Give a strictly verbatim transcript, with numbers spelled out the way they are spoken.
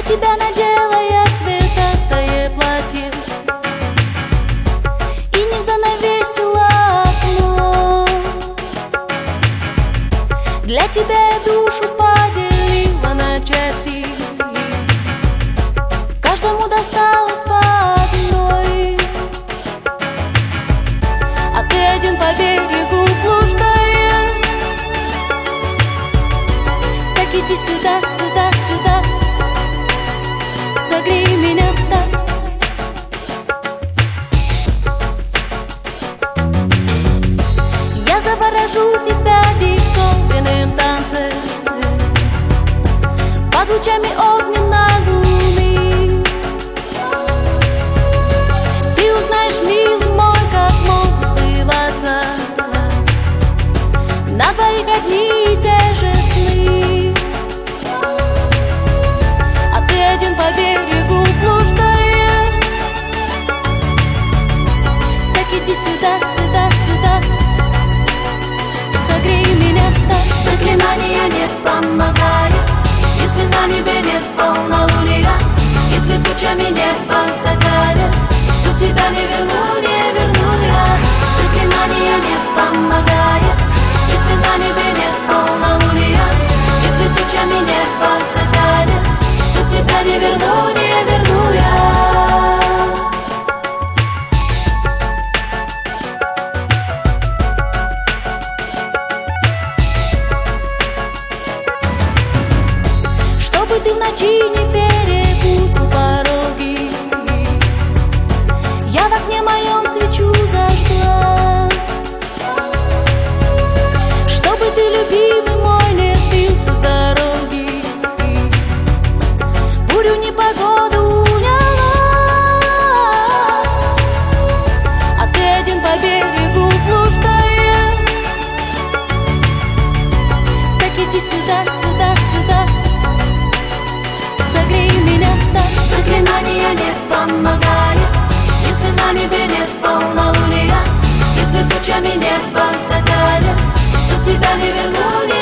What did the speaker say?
тебя надела я цветастое платье и не занавесила окно. Для тебя я душу поделила на части, каждому досталось по одной, а ты один по берегу блуждаешь. Так иди сюда, сюда, сюда, согрей меня так. Я заворожу тебя диковинным танцем под лучами огненной луны. Ты узнаешь, милый мой, как могут сбываться на двоих одни и те же сны, а ты один по берегу блуждаешь. Так иди сюда, сюда, сюда, согрей меня так. Заклинания не помогает, если на небе нет полнолуния, если тучами небо затянет, то тебя не верну, не верну я. Заклинания не помогает, если на небе нет полнолуния, если тучами небо затянет, то тебя не верну, не верну я. Чтобы ты в ночи не перепутал пороги, я в окне моем свечу зажгла. Чтобы ты, любимый мой, не сбился с дороги, бурю непогоду уняла, а ты один по берегу блуждаешь. Так иди сюда, сюда, сюда, согрей меня так. Заклинания не помогает, если на небе нет полнолуния, если тучами небо затянет, то тебя не верну, не